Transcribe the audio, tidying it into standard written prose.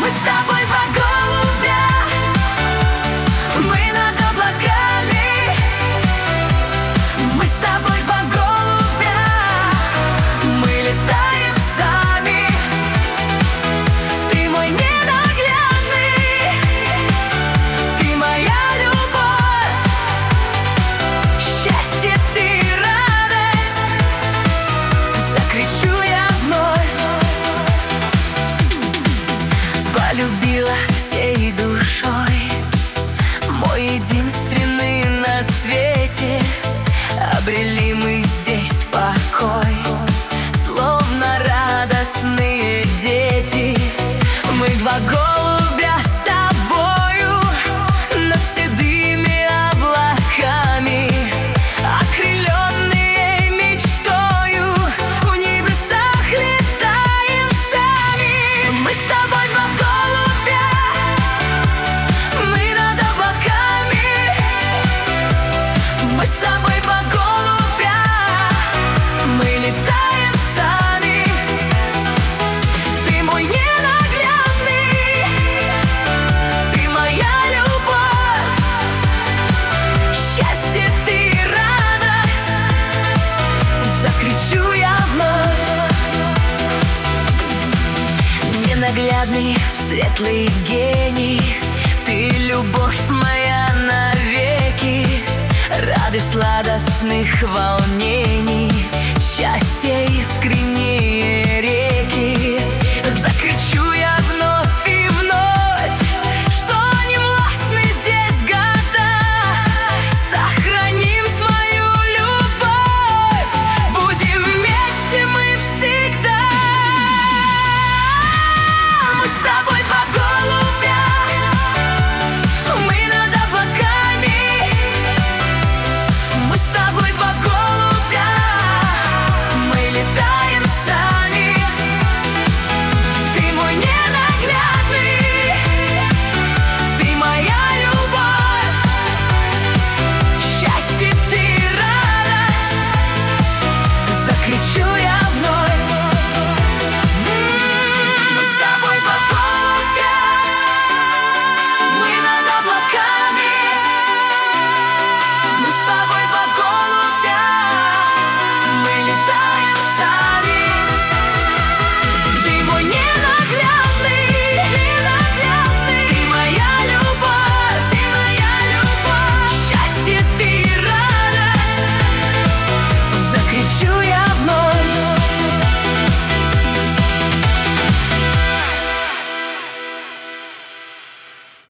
Мы с тобой два голубя, мы над облаками. Мы с тобой два голубя, мы летаем сами. Ты мой ненаглядный, ты моя любовь, счастье ты, радость, закричу я вновь. Полюбила всей душой, мой единственный на свете. Обрели мы здесь покой, словно радостные дети. Мы два голубя с тобою над седыми облаками, окрыленные мечтою, в небесах летаем сами. Мы с тобой два голубя, мы над облаками. Мы с тобой два голубя, мы летаем сами. Ты мой ненаглядный, ты моя любовь, счастье ты, радость, закричу я вновь. Ненаглядный, светлый гений, ты любовь моя навеки. Радость сладостных волнений, счастье искренние реки.